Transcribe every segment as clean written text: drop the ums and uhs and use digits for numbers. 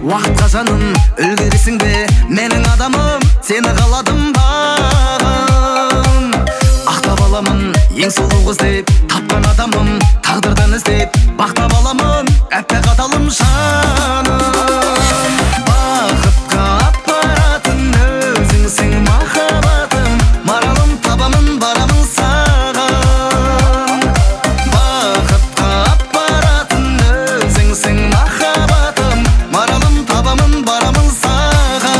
уақытқа жаным үлгересің бе менің адамым, сені қаладым бағым. Ақтап аламын ең сұлу қыз деп тапқан адамым, тағдырдан іздеп бақтап аламын әппақ адалым жаным. Бақытқа апаратын өзіңсің махаббатым, маралым табамын барамын саған. Бақытқа апаратын өзіңсің махаббатым, маралым табамын барамын саған.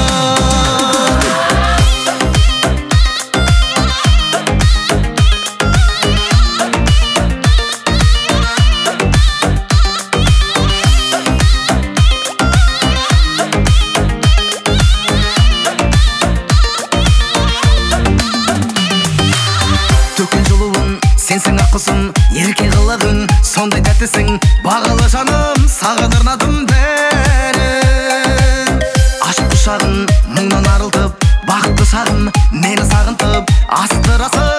Төккен жылуын сенсің ақ құсым, ерке қылығың сондай тәттісің, бағалы жаным саған арнадым бәрі. Ашық құшағын мұңнан арылтып, бақытты шағым мені сағынтып, асықтырасың.